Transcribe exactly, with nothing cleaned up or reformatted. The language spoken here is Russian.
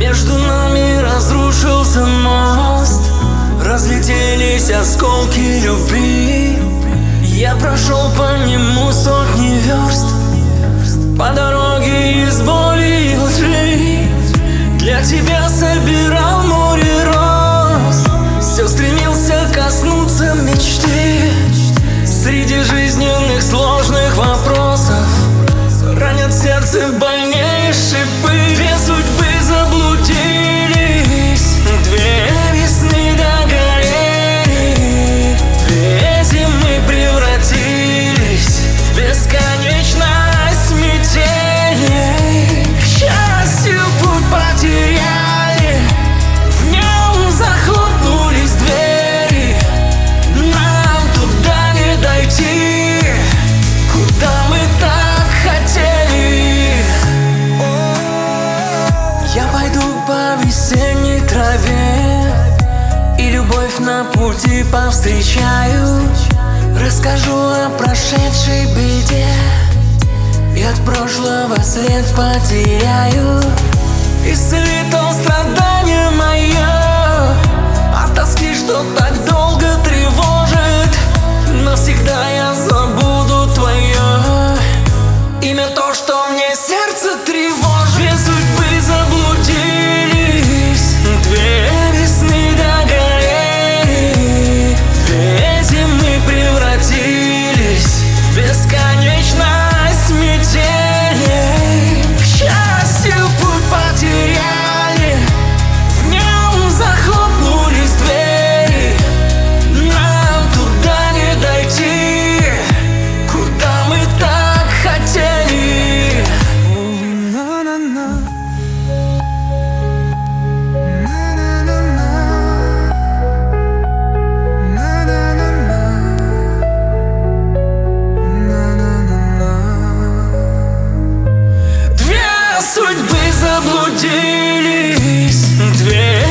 Между нами разрушился мост, разлетелись осколки любви. Я прошел по нему сотни верст, по дороге из боли и лжи. Для тебя собирал море роз, все стремился коснуться мечты. Среди жизненных сложных вопросов ранят сердце больнее шипы. Две судьбы заблудились, две весны догорели, две зимы превратились в бесконечность метели. К счастью, путь потеряли, в нем захлопнулись двери. Нам туда не дойти, куда мы так хотели. Я пойду по весенней траве и любовь на пути повстречаю. Расскажу о прошедшей беде и от прошлого след потеряю. Исцелит он страдание мое от тоски, что так долго тревожит. Навсегда я забуду твое имя, то, что мне сердце тревожит. Две судьбы заблудились, две весны догорели, две зимы превратились в бесконечность метели. К счастью, путь потеряли, в нем захлопнулись двери. Нам туда не дойти, куда мы так хотели. Судьбы заблудились, две